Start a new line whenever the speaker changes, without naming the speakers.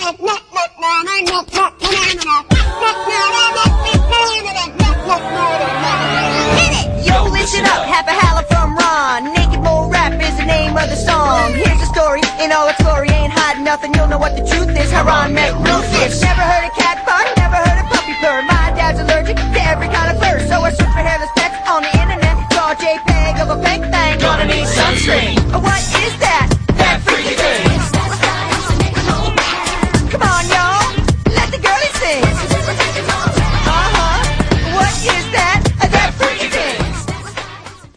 Yo, listen up, half a holla from Ron. Naked Mole Rap is the name of the song. Here's the story in all its glory. Ain't hiding nothing, you'll know what the truth is. How Ron met Rufus. Never heard